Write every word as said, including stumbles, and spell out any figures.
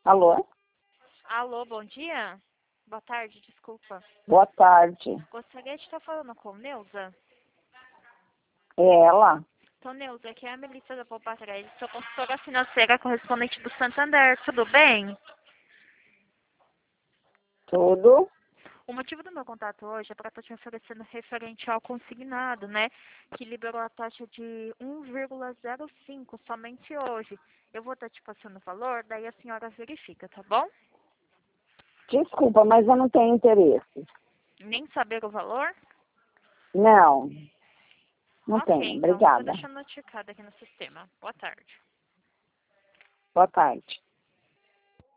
Alô? Alô, bom dia? Boa tarde, desculpa. Boa tarde. Gostaria de estar falando com Neuza. É ela? Então, Neuza, aqui é a Melissa da Poupança Crédito, sou consultora financeira correspondente do Santander, tudo bem? Tudo? O motivo do meu contato hoje é para estar te oferecendo referente ao consignado, né? Que liberou a taxa de um vírgula zero cinco somente hoje. Eu vou estar te passando o valor, daí a senhora verifica, tá bom? Desculpa, mas eu não tenho interesse. Nem saber o valor? Não, não Ok, tenho. então, já vou Obrigada. deixar notificado aqui no sistema. Boa tarde. Boa tarde.